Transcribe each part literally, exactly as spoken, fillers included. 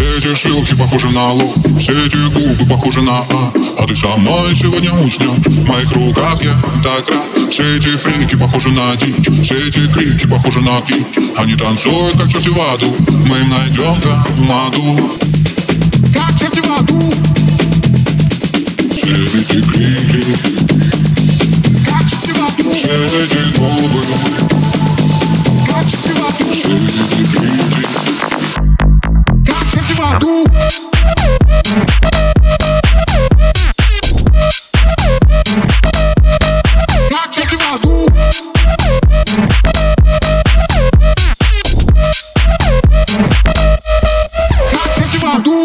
Все эти шлюхи похожи на ложь, все эти губы похожи на ад. А ты со мной сегодня уснешь, в моих руках я так рад. Все эти фрики похожи на дичь, все эти крики похожи на клич. Они танцуют, как черти в аду, мы им найдем там маду. Как черти в аду. Все эти крики, как черти в аду. Все эти губы, как черти в аду. Все эти крики, как черти в аду. Как черти в аду. Как черти в аду.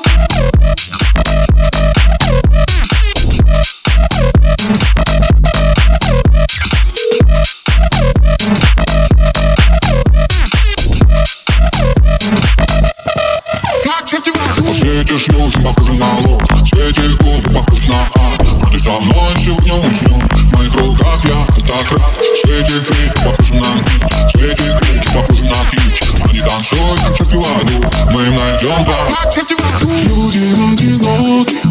Все эти шлюхи похожи на ложь, все эти губы похожи на ад. Ты со мной сегодня уснешь, в моих руках я так рад. Все эти фрики похожи на дичь, все эти крики похожи на клич. Они танцуют, как черти в аду, мы им найдем пар. Как черти в аду. Люди одиноки,